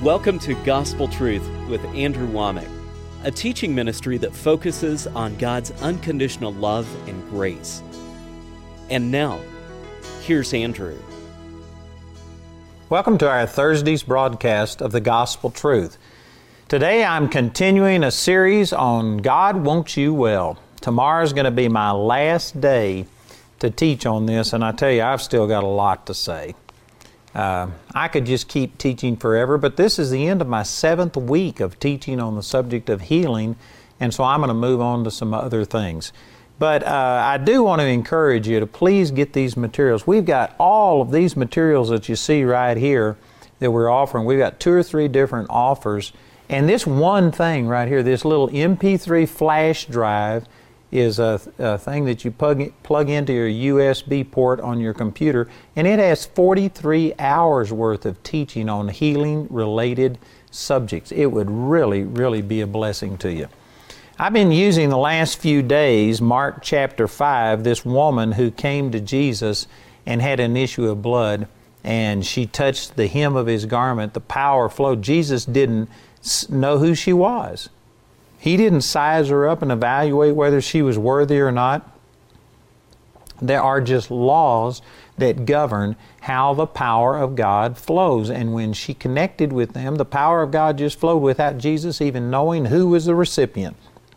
Welcome to Gospel Truth with Andrew Womack, a teaching ministry that focuses on God's unconditional love and grace. And now, here's Andrew. Welcome to our Thursday's broadcast of the Gospel Truth. Today I'm continuing a series on God Wants You Well. Tomorrow's going to be my last day to teach on this, and I tell you, I've still got a lot to say. I could just keep teaching forever, but this is the end of my 7th week of teaching on the subject of healing, and so I'm going to move on to some other things. But I do want to encourage you to please get these materials. We've got all of these materials that you see right here that we're offering. We've got 2 or 3 different offers, and this one thing right here, this little MP3 flash drive, is a thing that you plug into your USB port on your computer, and it has 43 hours worth of teaching on healing-related subjects. It would really be a blessing to you. I've been using the last few days, Mark chapter 5, this woman who came to Jesus and had an issue of blood, and she touched the hem of His garment. The power flowed. Jesus didn't know who she was. He didn't size her up and evaluate whether she was worthy or not. There are just laws that govern how the power of God flows. And when she connected with them, the power of God just flowed without Jesus even knowing who was the recipient.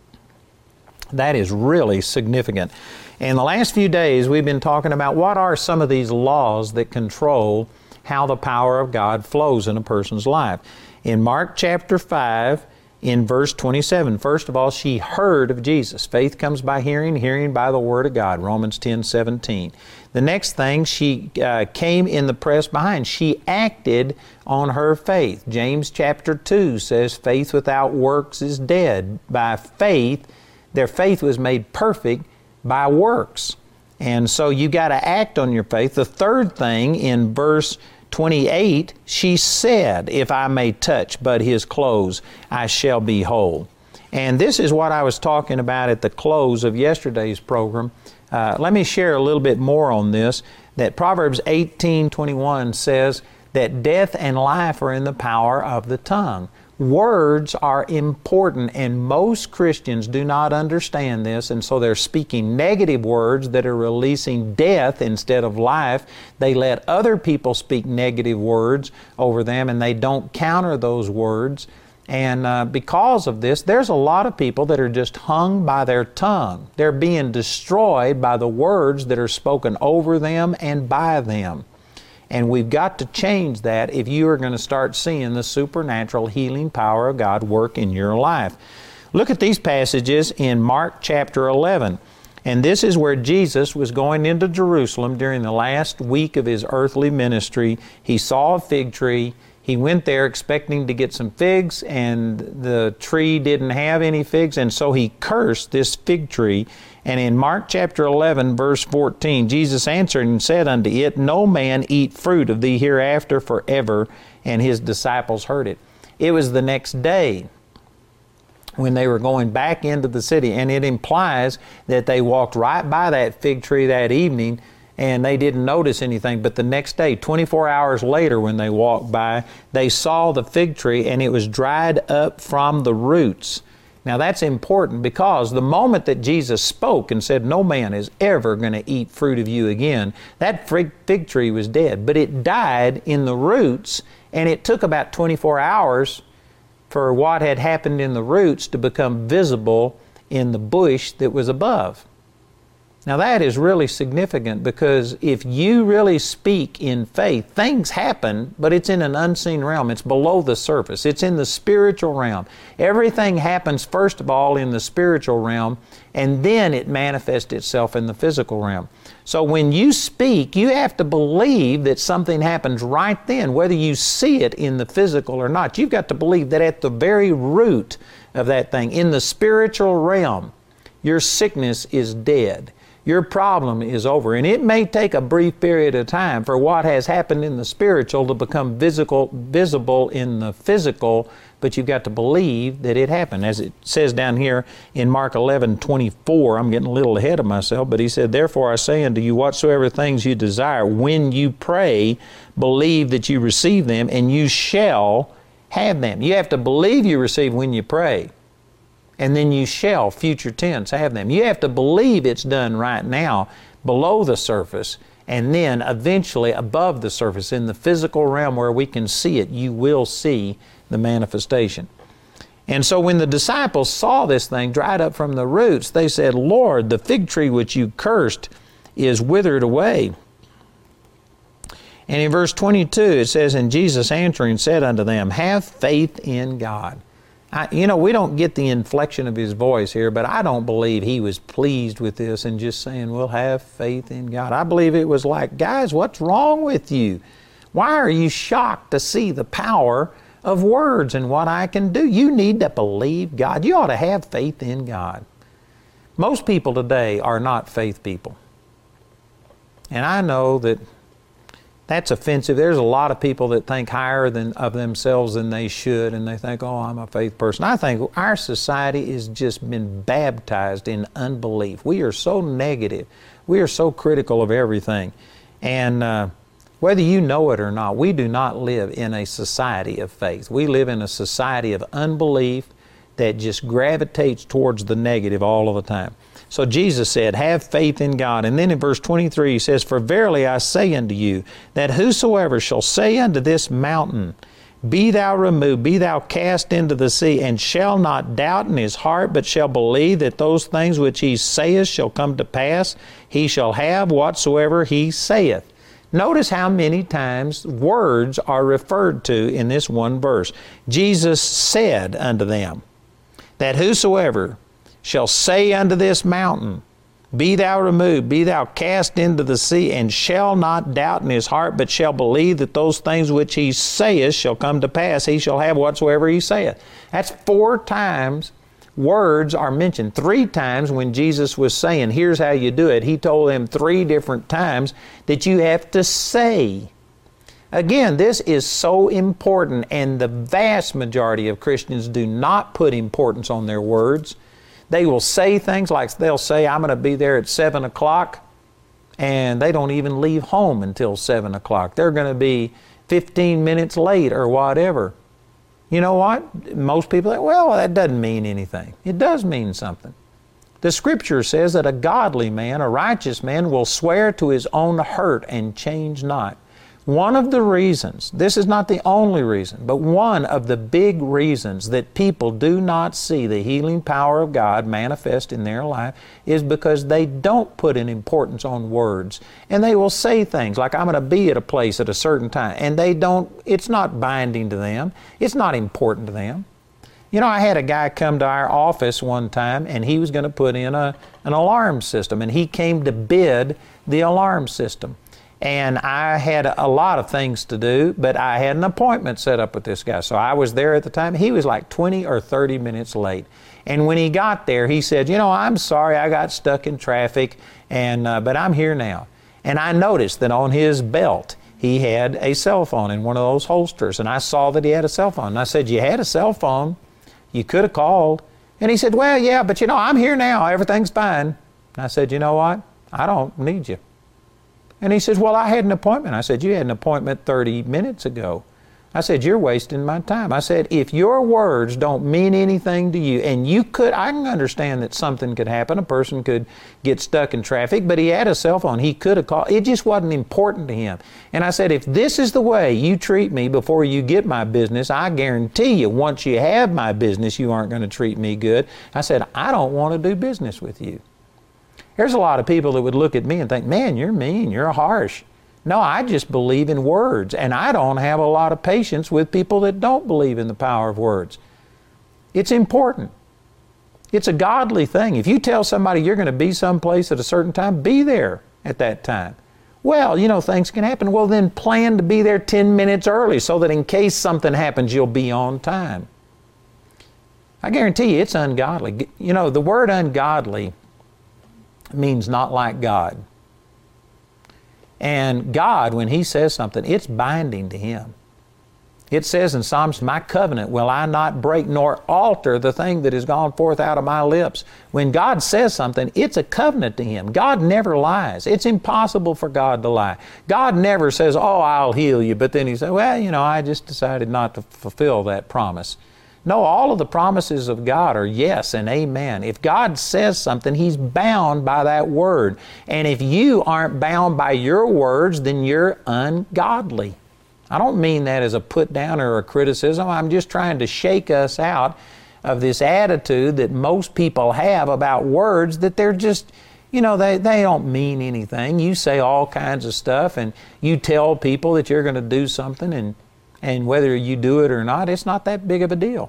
That is really significant. In the last few days, we've been talking about what are some of these laws that control how the power of God flows in a person's life. In Mark chapter 5, in verse 27, first of all, she heard of Jesus. Faith comes by hearing, hearing by the Word of God, Romans 10:17. The next thing, she came in the press behind. She acted on her faith. James chapter 2 says, faith without works is dead. By faith, their faith was made perfect by works. And so you got to act on your faith. The third thing, in verse 28, she said, if I may touch but His clothes, I shall be whole. And this is what I was talking about at the close of yesterday's program. Let me share a little bit more on this, that Proverbs 18:21 says that death and life are in the power of the tongue. Words are important, and most Christians do not understand this, and so they're speaking negative words that are releasing death instead of life. They let other people speak negative words over them, and they don't counter those words. And because of this, there's a lot of people that are just hung by their tongue. They're being destroyed by the words that are spoken over them and by them. And we've got to change that if you are going to start seeing the supernatural healing power of God work in your life. Look at these passages in Mark chapter 11. And this is where Jesus was going into Jerusalem during the last week of His earthly ministry. He saw a fig tree. He went there expecting to get some figs, and the tree didn't have any figs, and so He cursed this fig tree. And in Mark chapter 11, verse 14, Jesus answered and said unto it, no man eat fruit of thee hereafter forever. And His disciples heard it. It was the next day when they were going back into the city, and it implies that they walked right by that fig tree that evening and they didn't notice anything. But the next day, 24 hours later, when they walked by, they saw the fig tree and it was dried up from the roots. Now that's important, because the moment that Jesus spoke and said, no man is ever going to eat fruit of you again, that fig tree was dead. But it died in the roots, and it took about 24 hours for what had happened in the roots to become visible in the bush that was above. Now that is really significant, because if you really speak in faith, things happen, but it's in an unseen realm. It's below the surface. It's in the spiritual realm. Everything happens first of all in the spiritual realm, and then it manifests itself in the physical realm. So when you speak, you have to believe that something happens right then, whether you see it in the physical or not. You've got to believe that at the very root of that thing, in the spiritual realm, your sickness is dead. Your problem is over. And it may take a brief period of time for what has happened in the spiritual to become visible in the physical, but you've got to believe that it happened. As it says down here in Mark 11:24, I'm getting a little ahead of myself, but He said, therefore I say unto you, whatsoever things you desire, when you pray, believe that you receive them, and you shall have them. You have to believe you receive when you pray. And then you shall, future tense, have them. You have to believe it's done right now below the surface, and then eventually above the surface in the physical realm where we can see it, you will see the manifestation. And so when the disciples saw this thing dried up from the roots, they said, Lord, the fig tree which you cursed is withered away. And in verse 22 it says, and Jesus answering said unto them, have faith in God. We don't get the inflection of his voice here, but I don't believe he was pleased with this and just saying, well, have faith in God. I believe it was like, guys, what's wrong with you? Why are you shocked to see the power of words and what I can do? You need to believe God. You ought to have faith in God. Most people today are not faith people. And I know that that's offensive. There's a lot of people that think higher of themselves than they should, and they think, oh, I'm a faith person. I think our society has just been baptized in unbelief. We are so negative. We are so critical of everything. And whether you know it or not, we do not live in a society of faith. We live in a society of unbelief that just gravitates towards the negative all of the time. So Jesus said, have faith in God. And then in verse 23 he says, for verily I say unto you, that whosoever shall say unto this mountain, be thou removed, be thou cast into the sea, and shall not doubt in his heart, but shall believe that those things which he saith shall come to pass, he shall have whatsoever he saith. Notice how many times words are referred to in this one verse. Jesus said unto them, that whosoever shall say unto this mountain, be thou removed, be thou cast into the sea, and shall not doubt in his heart, but shall believe that those things which he saith shall come to pass, he shall have whatsoever he saith. That's 4 times words are mentioned. 3 times when Jesus was saying, here's how you do it, he told them 3 different times that you have to say. Again, this is so important, and the vast majority of Christians do not put importance on their words. They will say things like, they'll say, I'm going to be there at 7 o'clock, and they don't even leave home until 7 o'clock. They're going to be 15 minutes late or whatever. You know what? Most people say, well, that doesn't mean anything. It does mean something. The Scripture says that a godly man, a righteous man, will swear to his own hurt and change not. One of the reasons, this is not the only reason, but one of the big reasons that people do not see the healing power of God manifest in their life is because they don't put an importance on words. And they will say things like, I'm going to be at a place at a certain time. And it's not binding to them. It's not important to them. I had a guy come to our office one time, and he was going to put in an alarm system. And he came to bid the alarm system. And I had a lot of things to do, but I had an appointment set up with this guy. So I was there at the time. He was like 20 or 30 minutes late. And when he got there, he said, I'm sorry, I got stuck in traffic, but I'm here now. And I noticed that on his belt, he had a cell phone in one of those holsters. And I saw that he had a cell phone. And I said, you had a cell phone. You could have called. And he said, well, yeah, but I'm here now. Everything's fine. And I said, you know what? I don't need you. And he says, well, I had an appointment. I said, you had an appointment 30 minutes ago. I said, you're wasting my time. I said, if your words don't mean anything to you, and I can understand that something could happen. A person could get stuck in traffic, but he had a cell phone. He could have called. It just wasn't important to him. And I said, if this is the way you treat me before you get my business, I guarantee you, once you have my business, you aren't going to treat me good. I said, I don't want to do business with you. There's a lot of people that would look at me and think, man, you're mean, you're harsh. No, I just believe in words, and I don't have a lot of patience with people that don't believe in the power of words. It's important. It's a godly thing. If you tell somebody you're going to be someplace at a certain time, be there at that time. Well, things can happen. Well, then plan to be there 10 minutes early so that in case something happens, you'll be on time. I guarantee you it's ungodly. The word ungodly means not like God. And God, when He says something, it's binding to Him. It says in Psalms, my covenant will I not break nor alter the thing that has gone forth out of my lips. When God says something, it's a covenant to Him. God never lies. It's impossible for God to lie. God never says, oh, I'll heal you, but then He says, well, I just decided not to fulfill that promise. No, all of the promises of God are yes and amen. If God says something, He's bound by that word. And if you aren't bound by your words, then you're ungodly. I don't mean that as a put down or a criticism. I'm just trying to shake us out of this attitude that most people have about words, that they're just, they don't mean anything. You say all kinds of stuff and you tell people that you're going to do something, and whether you do it or not, it's not that big of a deal.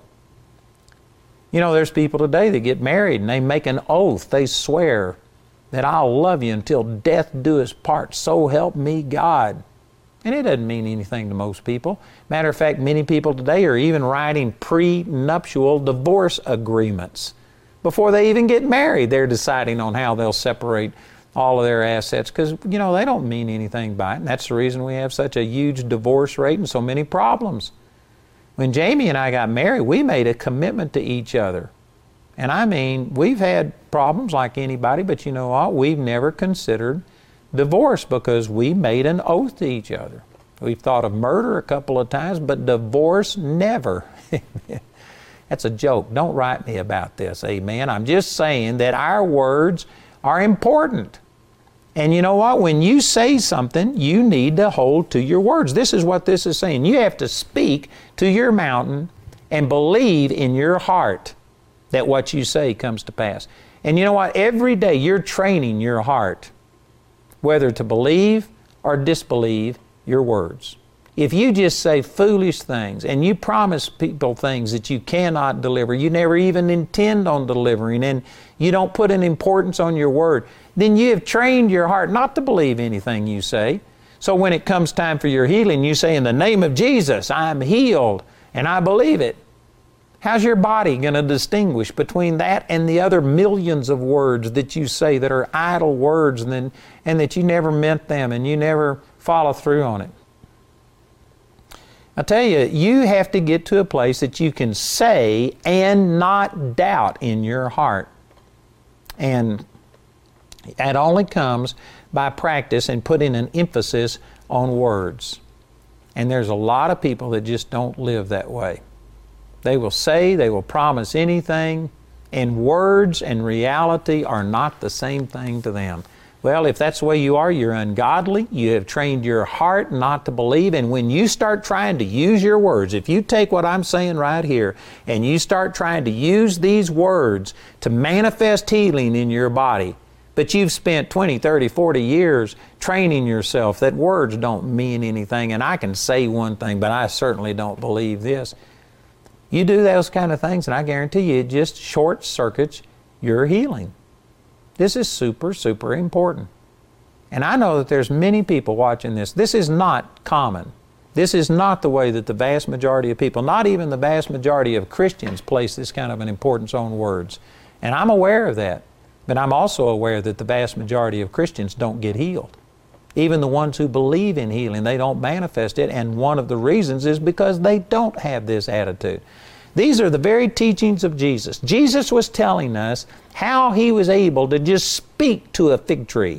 There's people today that get married and they make an oath. They swear that I'll love you until death do us part. So help me God. And it doesn't mean anything to most people. Matter of fact, many people today are even writing prenuptial divorce agreements. Before they even get married, they're deciding on how they'll separate all of their assets because, they don't mean anything by it. And that's the reason we have such a huge divorce rate and so many problems. When Jamie and I got married, we made a commitment to each other. And I mean, we've had problems like anybody, but you know what? We've never considered divorce because we made an oath to each other. We've thought of murder a couple of times, but divorce never. That's a joke. Don't write me about this, amen. I'm just saying that our words are important. And you know what? When you say something, you need to hold to your words. This is what this is saying. You have to speak to your mountain and believe in your heart that what you say comes to pass. And you know what? Every day you're training your heart whether to believe or disbelieve your words. If you just say foolish things and you promise people things that you cannot deliver, you never even intend on delivering, and you don't put an importance on your word, then you have trained your heart not to believe anything you say. So when it comes time for your healing, you say, in the name of Jesus, I'm healed, and I believe it. How's your body going to distinguish between that and the other millions of words that you say that are idle words and that you never meant them and you never follow through on it? I tell you, you have to get to a place that you can say and not doubt in your heart. And that only comes by practice and putting an emphasis on words. And there's a lot of people that just don't live that way. They will say, they will promise anything, and words and reality are not the same thing to them. Well, if that's the way you are, you're ungodly. You have trained your heart not to believe. And when you start trying to use your words, if you take what I'm saying right here and you start trying to use these words to manifest healing in your body, but you've spent 20, 30, 40 years training yourself that words don't mean anything, and I can say one thing, but I certainly don't believe this. You do those kind of things, and I guarantee you it just short circuits your healing. This is super, super important. And I know that there's many people watching this. This is not common. This is not the way that the vast majority of people, not even the vast majority of Christians, place this kind of an importance on words. And I'm aware of that. But I'm also aware that the vast majority of Christians don't get healed. Even the ones who believe in healing, they don't manifest it. And one of the reasons is because they don't have this attitude. These are the very teachings of Jesus. Jesus was telling us how He was able to just speak to a fig tree.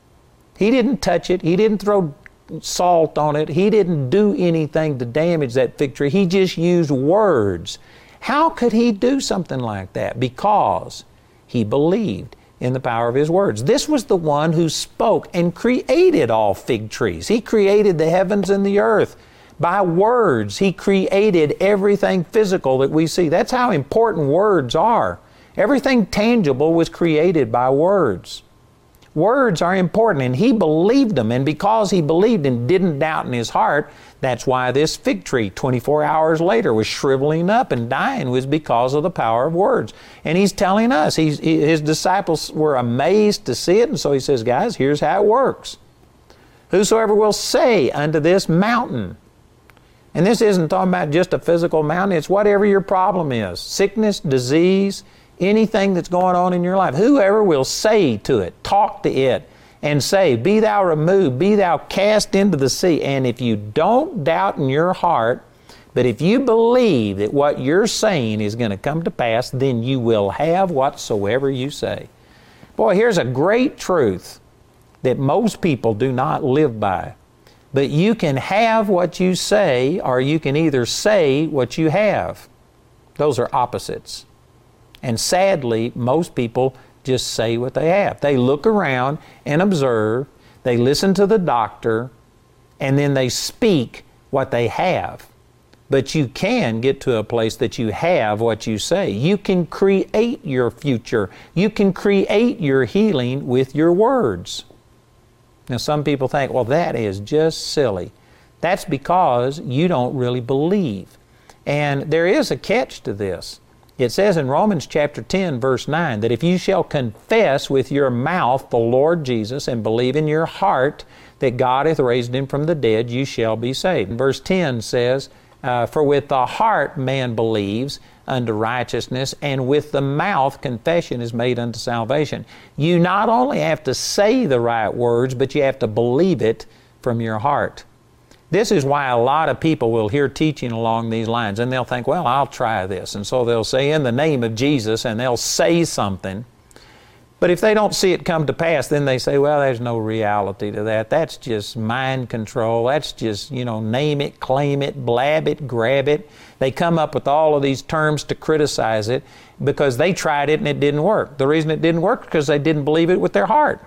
He didn't touch it. He didn't throw salt on it. He didn't do anything to damage that fig tree. He just used words. How could He do something like that? Because He believed in the power of His words. This was the one who spoke and created all fig trees. He created the heavens and the earth. By words, He created everything physical that we see. That's how important words are. Everything tangible was created by words. Words are important, and He believed them, and because He believed and didn't doubt in His heart, that's why this fig tree 24 hours later was shriveling up and dying, was because of the power of words. And He's telling us, His disciples were amazed to see it, and so He says, guys, here's how it works. Whosoever will say unto this mountain, and this isn't talking about just a physical mountain, it's whatever your problem is, sickness, disease, anything that's going on in your life. Whoever will say to it, talk to it, and say, be thou removed, be thou cast into the sea. And if you don't doubt in your heart, But if you believe that what you're saying is going to come to pass, then you will have whatsoever you say. Boy, here's a great truth that most people do not live by. But you can have what you say, or you can either say what you have. Those are opposites. And sadly, most people just say what they have. They look around and observe, they listen to the doctor, and then they speak what they have. But you can get to a place that you have what you say. You can create your future. You can create your healing with your words. Now, some people think, well, that is just silly. That's because you don't really believe. And there is a catch to this. It says in Romans chapter 10, verse 9, that if you shall confess with your mouth the Lord Jesus and believe in your heart that God hath raised Him from the dead, you shall be saved. Verse 10 says, for with the heart man believes unto righteousness, and with the mouth confession is made unto salvation. You not only have to say the right words, but you have to believe it from your heart. This is why a lot of people will hear teaching along these lines, and they'll think, well, I'll try this. And so they'll say, in the name of Jesus, and they'll say something. But if they don't see it come to pass, then they say, well, there's no reality to that. That's just mind control. That's just, name it, claim it, blab it, grab it. They come up with all of these terms to criticize it because they tried it and it didn't work. The reason it didn't work is because they didn't believe it with their heart.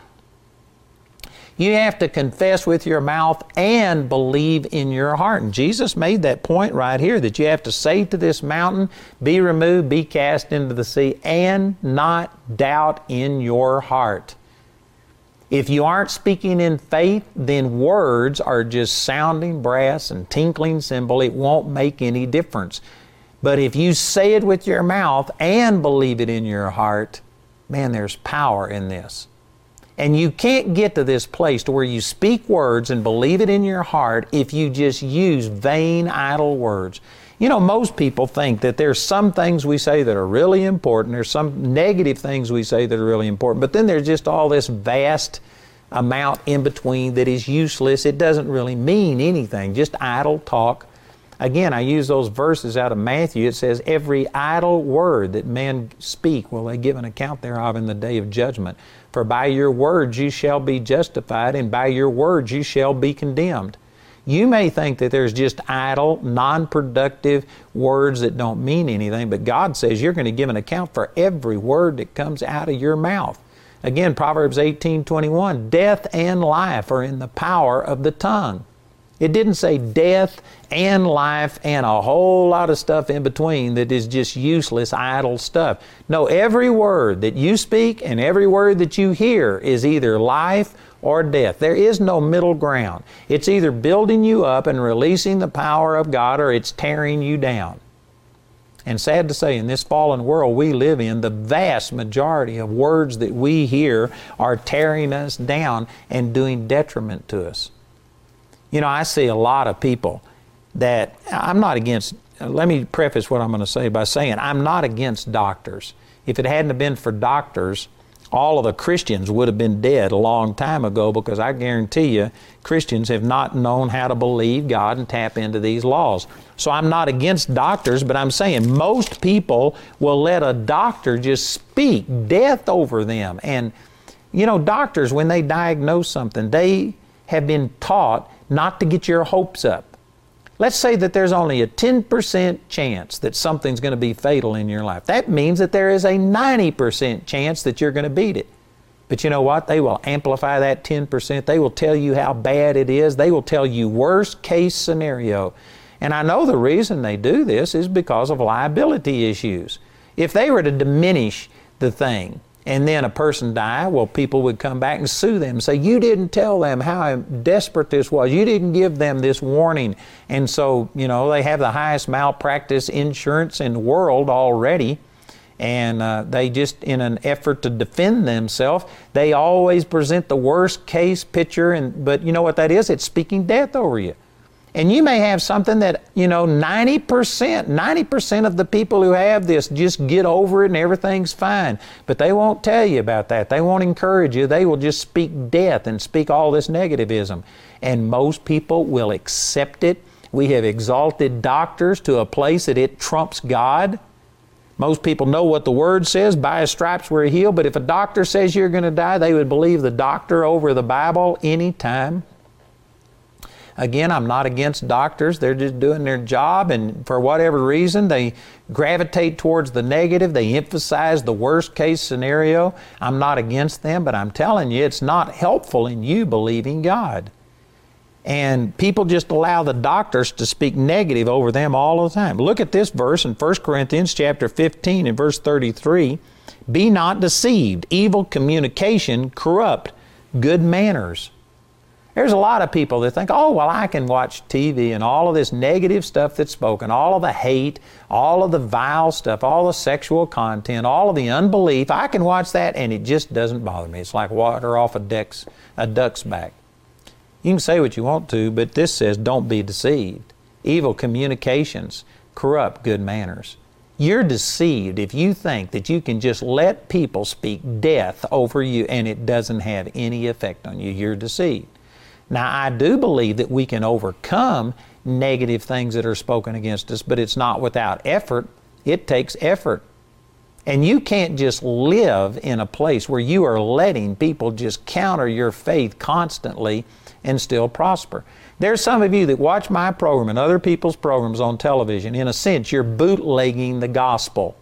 You have to confess with your mouth and believe in your heart. And Jesus made that point right here, that you have to say to this mountain, be removed, be cast into the sea, and not doubt in your heart. If you aren't speaking in faith, then words are just sounding brass and tinkling cymbal. It won't make any difference. But if you say it with your mouth and believe it in your heart, man, there's power in this. And you can't get to this place to where you speak words and believe it in your heart if you just use vain, idle words. Most people think that there's some things we say that are really important. There's some negative things we say that are really important. But then there's just all this vast amount in between that is useless. It doesn't really mean anything, just idle talk. Again, I use those verses out of Matthew. It says, every idle word that men speak will they give an account thereof in the day of judgment. For by your words you shall be justified, and by your words you shall be condemned. You may think that there's just idle, non-productive words that don't mean anything, but God says you're going to give an account for every word that comes out of your mouth. Again, Proverbs 18:21, death and life are in the power of the tongue. It didn't say death and life and a whole lot of stuff in between that is just useless, idle stuff. No, every word that you speak and every word that you hear is either life or death. There is no middle ground. It's either building you up and releasing the power of God, or it's tearing you down. And sad to say, in this fallen world we live in, the vast majority of words that we hear are tearing us down and doing detriment to us. I see a lot of people that I'm not against. Let me preface what I'm going to say by saying I'm not against doctors. If it hadn't been for doctors, all of the Christians would have been dead a long time ago, because I guarantee you Christians have not known how to believe God and tap into these laws. So I'm not against doctors, but I'm saying most people will let a doctor just speak death over them. And doctors, when they diagnose something, they have been taught not to get your hopes up. Let's say that there's only a 10% chance that something's going to be fatal in your life. That means that there is a 90% chance that you're going to beat it. But you know what? They will amplify that 10%. They will tell you how bad it is. They will tell you worst case scenario. And I know the reason they do this is because of liability issues. If they were to diminish the thing, and then a person die, well, people would come back and sue them and say, you didn't tell them how desperate this was. You didn't give them this warning. And so, they have the highest malpractice insurance in the world already. And they just, in an effort to defend themselves, they always present the worst case picture. But you know what that is? It's speaking death over you. And you may have something that, 90% of the people who have this just get over it and everything's fine. But they won't tell you about that. They won't encourage you. They will just speak death and speak all this negativism. And most people will accept it. We have exalted doctors to a place that it trumps God. Most people know what the Word says, by His stripes we're healed, but if a doctor says you're going to die, they would believe the doctor over the Bible any time. Again, I'm not against doctors. They're just doing their job, and for whatever reason, they gravitate towards the negative. They emphasize the worst case scenario. I'm not against them, but I'm telling you, it's not helpful in you believing God. And people just allow the doctors to speak negative over them all the time. Look at this verse in 1 Corinthians chapter 15 and verse 33. Be not deceived. Evil communication corrupt good manners. There's a lot of people that think, oh, well, I can watch TV and all of this negative stuff that's spoken, all of the hate, all of the vile stuff, all the sexual content, all of the unbelief. I can watch that and it just doesn't bother me. It's like water off a duck's back. You can say what you want to, but this says don't be deceived. Evil communications corrupt good manners. You're deceived if you think that you can just let people speak death over you and it doesn't have any effect on you. You're deceived. Now, I do believe that we can overcome negative things that are spoken against us, but it's not without effort. It takes effort. And you can't just live in a place where you are letting people just counter your faith constantly and still prosper. There's some of you that watch my program and other people's programs on television. In a sense, you're bootlegging the gospel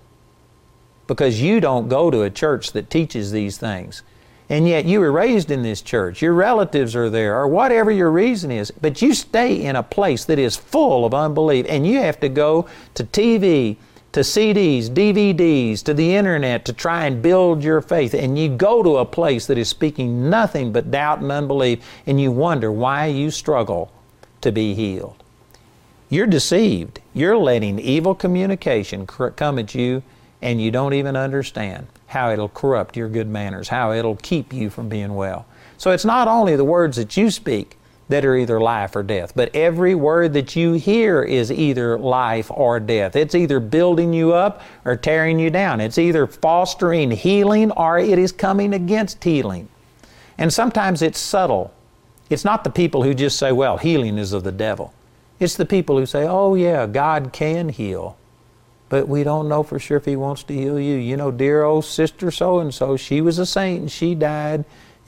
because you don't go to a church that teaches these things. And yet you were raised in this church, your relatives are there, or whatever your reason is, but you stay in a place that is full of unbelief, and you have to go to TV, to CDs, DVDs, to the internet to try and build your faith. And you go to a place that is speaking nothing but doubt and unbelief, and you wonder why you struggle to be healed. You're deceived. You're letting evil communication come at you, and you don't even understand how it'll corrupt your good manners, how it'll keep you from being well. So it's not only the words that you speak that are either life or death, but every word that you hear is either life or death. It's either building you up or tearing you down. It's either fostering healing or it is coming against healing. And sometimes it's subtle. It's not the people who just say, well, healing is of the devil. It's the people who say, oh yeah, God can heal, but we don't know for sure if He wants to heal you. You know, dear old sister so-and-so, she was a saint and she died.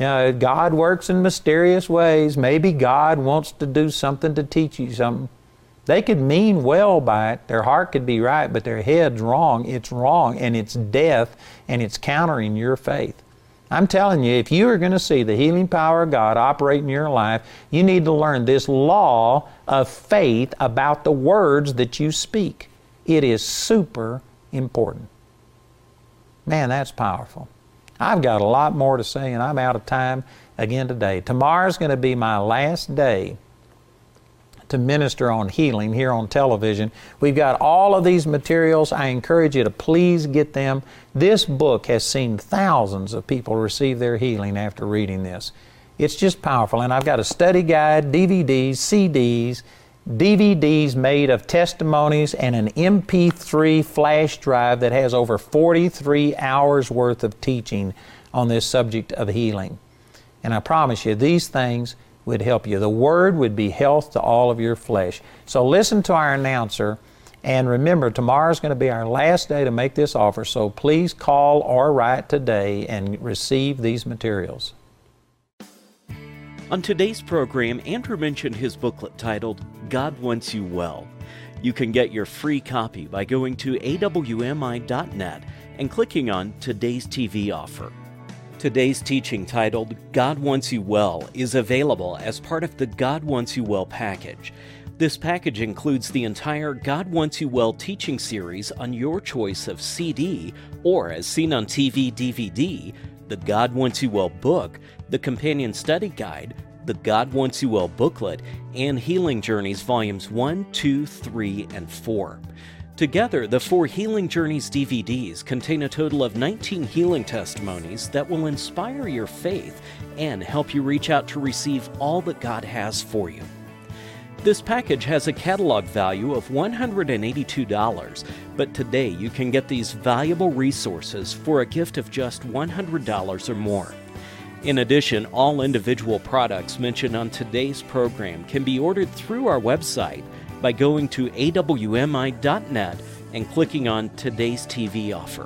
God works in mysterious ways. Maybe God wants to do something to teach you something. They could mean well by it. Their heart could be right, but their head's wrong. It's wrong, and it's death, and it's countering your faith. I'm telling you, if you are going to see the healing power of God operate in your life, you need to learn this law of faith about the words that you speak. It is super important. Man, that's powerful. I've got a lot more to say, and I'm out of time again today. Tomorrow's going to be my last day to minister on healing here on television. We've got all of these materials. I encourage you to please get them. This book has seen thousands of people receive their healing after reading this. It's just powerful. And I've got a study guide, DVDs, CDs, DVDs made of testimonies, and an MP3 flash drive that has over 43 hours worth of teaching on this subject of healing. And I promise you, these things would help you. The Word would be health to all of your flesh. So listen to our announcer, and remember, tomorrow's going to be our last day to make this offer, so please call or write today and receive these materials. On today's program, Andrew mentioned his booklet titled, God Wants You Well. You can get your free copy by going to awmi.net and clicking on Today's TV Offer. Today's teaching titled, God Wants You Well, is available as part of the God Wants You Well package. This package includes the entire God Wants You Well teaching series on your choice of CD, or as seen on TV DVD, the God Wants You Well book, the companion study guide, the God Wants You Well booklet, and Healing Journeys Volumes 1, 2, 3, and 4. Together, the 4 Healing Journeys DVDs contain a total of 19 healing testimonies that will inspire your faith and help you reach out to receive all that God has for you. This package has a catalog value of $182, but today you can get these valuable resources for a gift of just $100 or more. In addition, all individual products mentioned on today's program can be ordered through our website, by going to awmi.net and clicking on Today's TV Offer.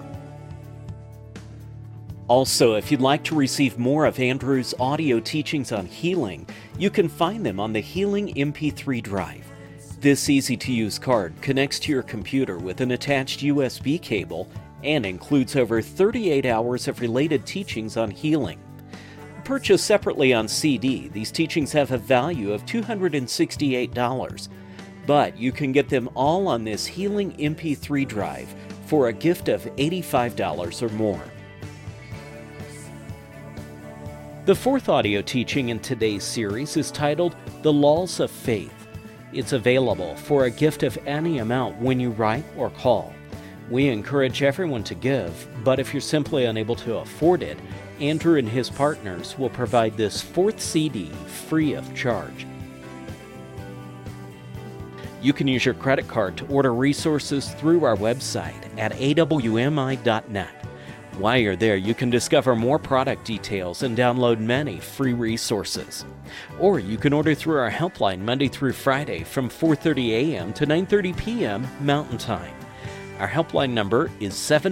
Also, if you'd like to receive more of Andrew's audio teachings on healing, you can find them on the Healing MP3 drive. This easy-to-use card connects to your computer with an attached USB cable and includes over 38 hours of related teachings on healing. Purchased separately on CD, these teachings have a value of $268, but you can get them all on this Healing MP3 drive for a gift of $85 or more. The fourth audio teaching in today's series is titled The Laws of Faith. It's available for a gift of any amount when you write or call. We encourage everyone to give, but if you're simply unable to afford it, Andrew and his partners will provide this fourth CD free of charge. You can use your credit card to order resources through our website at awmi.net. While you're there, you can discover more product details and download many free resources. Or you can order through our helpline Monday through Friday from 4:30 a.m. to 9:30 p.m. Mountain Time. Our helpline number is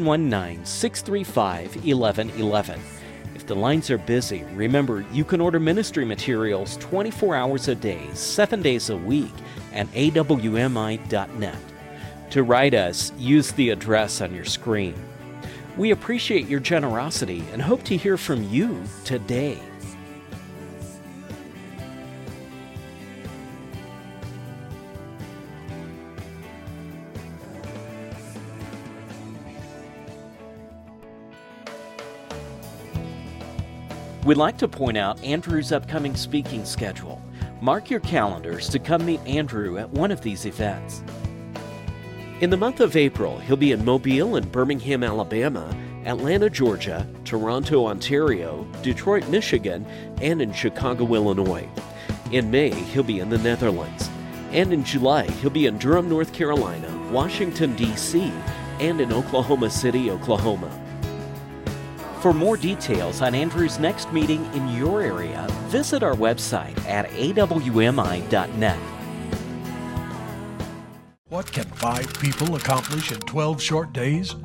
719-635-1111. If the lines are busy, remember you can order ministry materials 24 hours a day, 7 days a week at awmi.net. To write us, use the address on your screen. We appreciate your generosity and hope to hear from you today. We'd like to point out Andrew's upcoming speaking schedule. Mark your calendars to come meet Andrew at one of these events. In the month of April, he'll be in Mobile and Birmingham, Alabama, Atlanta, Georgia, Toronto, Ontario, Detroit, Michigan, and in Chicago, Illinois. In May, he'll be in the Netherlands. And in July, he'll be in Durham, North Carolina, Washington, D.C., and in Oklahoma City, Oklahoma. For more details on Andrew's next meeting in your area, visit our website at awmi.net. What can 5 people accomplish in 12 short days?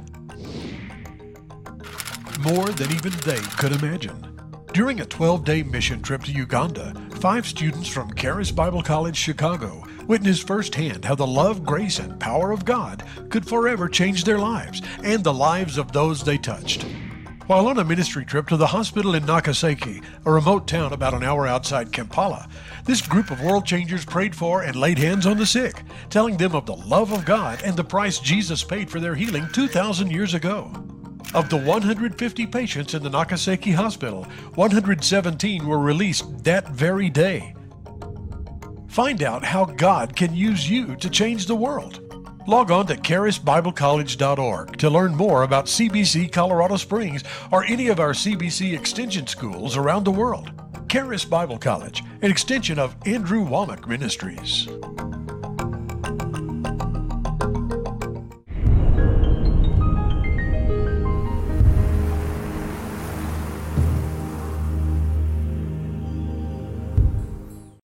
More than even they could imagine. During a 12-day mission trip to Uganda, 5 students from Charis Bible College, Chicago, witnessed firsthand how the love, grace, and power of God could forever change their lives and the lives of those they touched. While on a ministry trip to the hospital in Nakaseke, a remote town about an hour outside Kampala, this group of world changers prayed for and laid hands on the sick, telling them of the love of God and the price Jesus paid for their healing 2,000 years ago. Of the 150 patients in the Nakaseke hospital, 117 were released that very day. Find out how God can use you to change the world. Log on to charisbiblecollege.org to learn more about CBC Colorado Springs or any of our CBC Extension schools around the world. Charis Bible College, an extension of Andrew Wommack Ministries.